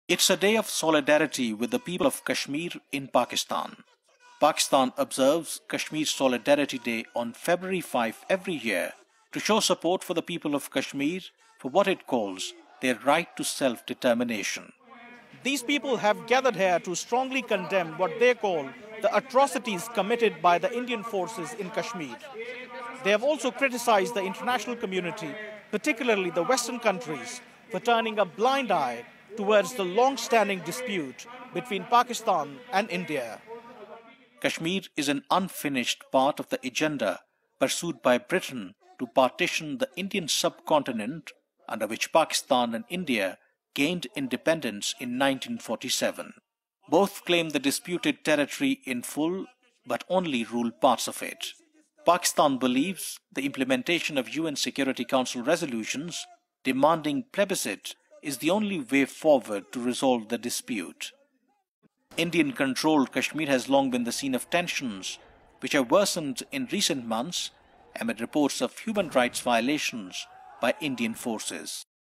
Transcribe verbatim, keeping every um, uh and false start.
It's a day of solidarity with the people of Kashmir in Pakistan. Pakistan observes Kashmir Solidarity Day on February fifth every year to show support for the people of Kashmir for what it calls their right to self-determination. These people have gathered here to strongly condemn what they call the atrocities committed by the Indian forces in Kashmir. They have also criticized the international community, particularly the Western countries, for turning a blind eye towards the long-standing dispute between Pakistan and India. Kashmir is an unfinished part of the agenda pursued by Britain to partition the Indian subcontinent, under which Pakistan and India gained independence in nineteen forty-seven. Both claim the disputed territory in full, but only rule parts of it. Pakistan believes the implementation of U N Security Council resolutions demanding plebiscite is the only way forward to resolve the dispute. Indian-controlled Kashmir has long been the scene of tensions, which have worsened in recent months amid reports of human rights violations by Indian forces.